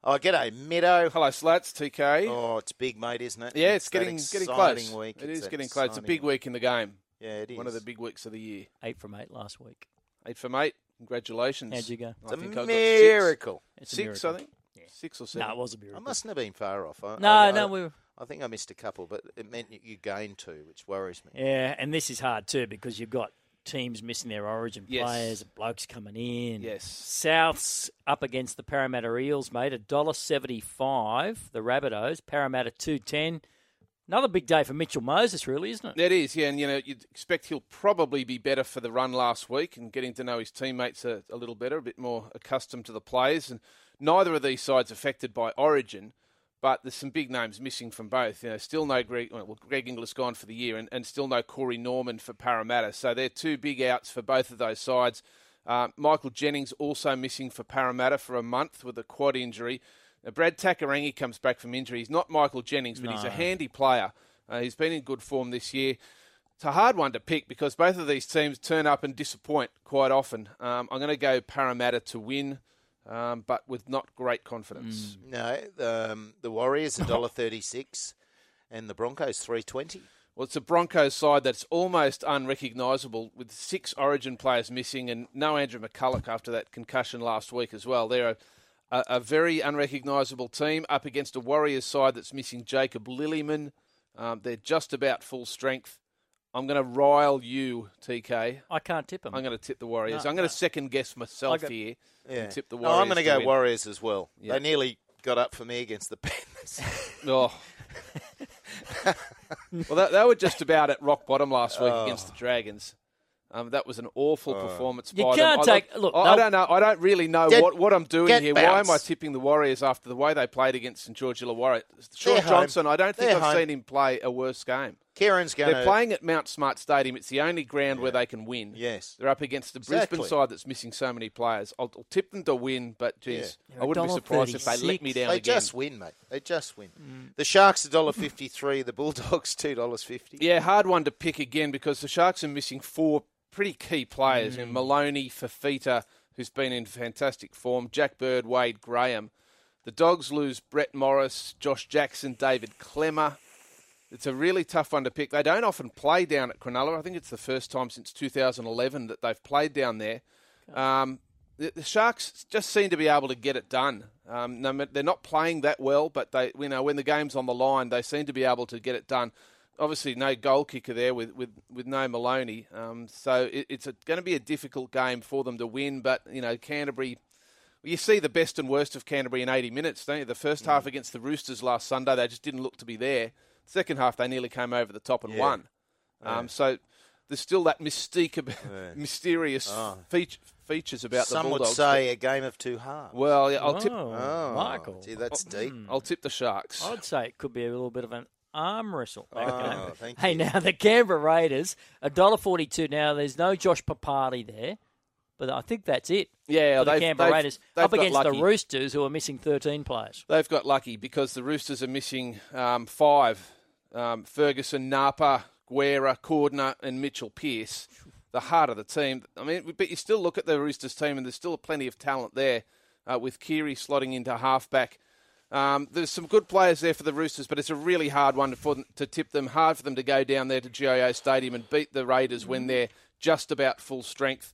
Oh, g'day, Meadow. Hello, Slats, TK. Oh, it's big, mate, isn't it? Yeah, it's getting close. Week. It is getting close. It's a big week in the game. Yeah, it is. One of the big weeks of the year. 8 from 8 last week. 8 from 8. Congratulations. How'd you go? It's a miracle. It's a Six, miracle. I think. Yeah. 6 or 7. No, it was a miracle. I mustn't have been far off. We I think I missed a couple, but it meant you gained 2, which worries me. Yeah, and this is hard too because you've got teams missing their origin players, blokes coming in. Yes. South's up against the Parramatta Eels, mate. $1.75, the Rabbitohs. Parramatta $2.10. Another big day for Mitchell Moses, really, isn't it? It is, yeah, and you'd expect he'll probably be better for the run last week and getting to know his teammates a little better, a bit more accustomed to the players. And neither of these sides affected by origin, but there's some big names missing from both. Still no Greg Inglis gone for the year, and still no Corey Norman for Parramatta. So they're 2 big outs for both of those sides. Michael Jennings also missing for Parramatta for a month with a quad injury. Now, Brad Takarangi comes back from injury. He's not Michael Jennings, but he's a handy player. He's been in good form this year. It's a hard one to pick because both of these teams turn up and disappoint quite often. I'm going to go Parramatta to win, but with not great confidence. No, the Warriors $1.36 and the Broncos $3.20. Well, it's a Broncos side that's almost unrecognisable with 6 origin players missing and no Andrew McCulloch after that concussion last week as well. They're a very unrecognisable team up against a Warriors side that's missing Jacob Lillyman. They're just about full strength. I'm going to rile you, TK. I can't tip them. I'm going to tip the Warriors. I'm going to second guess myself here and tip the Warriors. No, I'm going to go win. Warriors as well. Yeah. They nearly got up for me against the Panthers. Oh. Well, they were just about at rock bottom last week against the Dragons. That was an awful performance by them. You can't take... Look, I don't know. I don't really know what I'm doing here. Why am I tipping the Warriors after the way they played against St George Illawarra? Sean Johnson, I don't think I've seen him play a worse game. Kieran's going They're playing at Mount Smart Stadium. It's the only ground where they can win. Yes. They're up against the Brisbane side that's missing so many players. I'll tip them to win, but, geez, I wouldn't be surprised if they let me down They again. just win, mate. They just win. The Sharks $1.53, the Bulldogs $2.50. Yeah, hard one to pick again because the Sharks are missing 4 pretty key players in Maloney, Fafita, who's been in fantastic form, Jack Bird, Wade Graham. The Dogs lose Brett Morris, Josh Jackson, David Clemmer. It's a really tough one to pick. They don't often play down at Cronulla. I think it's the first time since 2011 that they've played down there. The Sharks just seem to be able to get it done. They're not playing that well, but they, when the game's on the line, they seem to be able to get it done. Obviously, no goal kicker there with no Maloney. So it's going to be a difficult game for them to win. But, Canterbury, you see the best and worst of Canterbury in 80 minutes, don't you? The first half against the Roosters last Sunday, they just didn't look to be there. Second half, they nearly came over the top and won. So there's still that mystique, mysterious features about the Bulldogs. Some would say a game of 2 halves. Well, yeah, I'll tip... Michael. Gee, that's deep. I'll tip the Sharks. I'd say it could be a little bit of an arm wrestle. Thank Hey, you. now the Canberra Raiders, $1.42. Now there's no Josh Papali there, but I think that's it. Yeah, for the Canberra Raiders they've up got against the lucky. Roosters, who are missing 13 players. They've got lucky because the Roosters are missing 5. Ferguson, Napa, Guerra, Cordner and Mitchell Pearce, the heart of the team. I mean, but you still look at the Roosters team and there's still plenty of talent there with Keary slotting into halfback. There's some good players there for the Roosters, but it's a really hard one to tip them. Hard for them to go down there to GIO Stadium and beat the Raiders when they're just about full strength.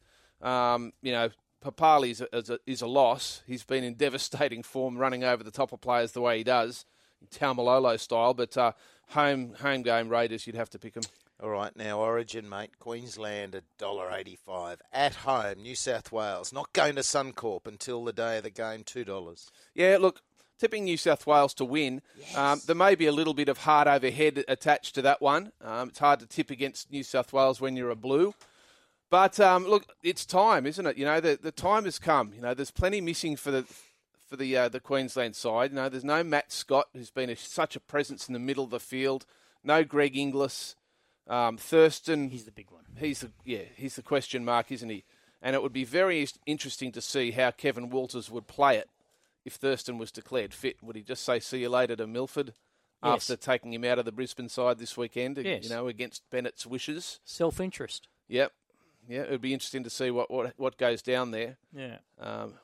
Papali is a loss. He's been in devastating form, running over the top of players the way he does, Taumalolo style. But home game Raiders, you'd have to pick them. All right, now Origin, mate. Queensland $1.85 at home. New South Wales not going to Suncorp until the day of the game. $2. Yeah, look. Tipping New South Wales to win, there may be a little bit of hard overhead attached to that one. It's hard to tip against New South Wales when you're a Blue. But, look, it's time, isn't it? The time has come. There's plenty missing for the Queensland side. There's no Matt Scott, who's been such a presence in the middle of the field. No Greg Inglis. Thurston. He's the big one. He's the question mark, isn't he? And it would be very interesting to see how Kevin Walters would play it. If Thurston was declared fit, would he just say, see you later to Milford after taking him out of the Brisbane side this weekend, against Bennett's wishes? Self-interest. Yep. Yeah, it would be interesting to see what goes down there. Yeah.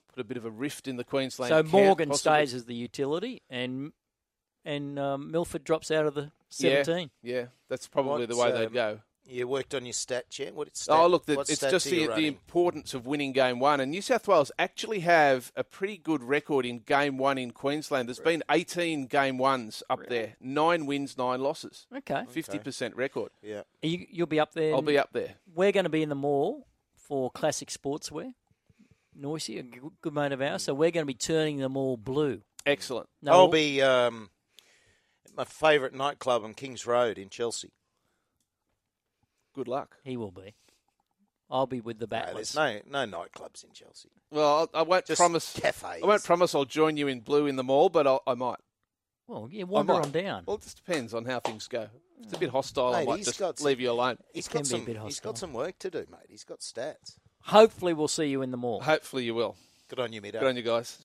put a bit of a rift in the Queensland So camp, Morgan possibly. stays as the utility, and Milford drops out of the 17. Yeah, that's probably the way What's, they'd go. You worked on your stat, Chet. What It's stats just are you the running? importance of winning Game 1. And New South Wales actually have a pretty good record in Game 1 in Queensland. There's been 18 Game 1s up there. 9 wins, 9 losses. Okay. 50% record. Yeah. You'll be up there. I'll be up there. We're going to be in the mall for classic sportswear. Noisy, a good mate of ours. So we're going to be turning them all blue. Excellent. No, I'll be at my favourite nightclub on Kings Road in Chelsea. Good luck. He will be. I'll be with the No, Battlers. there's no nightclubs in Chelsea. Well, I won't Just promise. cafes. I won't promise I'll join you in blue in the mall, but I might. Well, yeah, wander I might. on down. Well, it just depends on how things go. If it's a bit hostile, I Mate, might he's just got- leave you alone. He's can got be a some. bit He's hostile. got some work to do, mate. He's got stats. Hopefully we'll see you in the mall. Hopefully you will. Good on you, Mido. Good on you guys.